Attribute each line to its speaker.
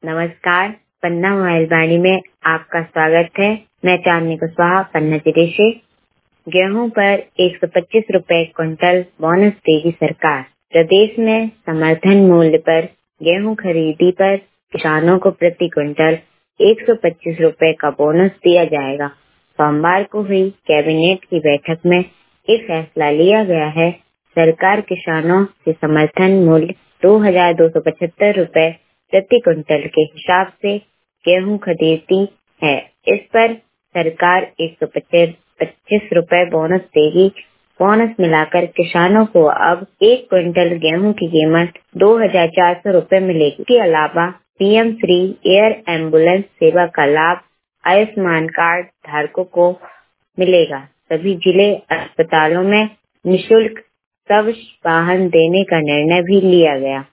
Speaker 1: नमस्कार, पन्ना मोबाइल वाणी में आपका स्वागत है। मैं चांदनी कुशवाहा पन्ना जिले से। गेहूं पर 125 रुपए क्विंटल बोनस देगी सरकार। प्रदेश में समर्थन मूल्य पर गेहूं खरीदी पर किसानों को प्रति क्विंटल 125 रुपए का बोनस दिया जाएगा। सोमवार को हुई कैबिनेट की बैठक में ये फैसला लिया गया है। सरकार किसानों से समर्थन मूल्य 2,275 रुपए प्रति क्विंटल के हिसाब से गेहूं खरीदती है। इस पर सरकार 125 रुपए बोनस देगी। बोनस मिलाकर किसानों को अब 1 क्विंटल गेहूं की कीमत 2,400 रुपए मिलेगी। इसके अलावा पीएम श्री एयर एम्बुलेंस सेवा का लाभ आयुष्मान कार्ड धारकों को मिलेगा। सभी जिले अस्पतालों में निःशुल्क शव वाहन देने का निर्णय भी लिया गया।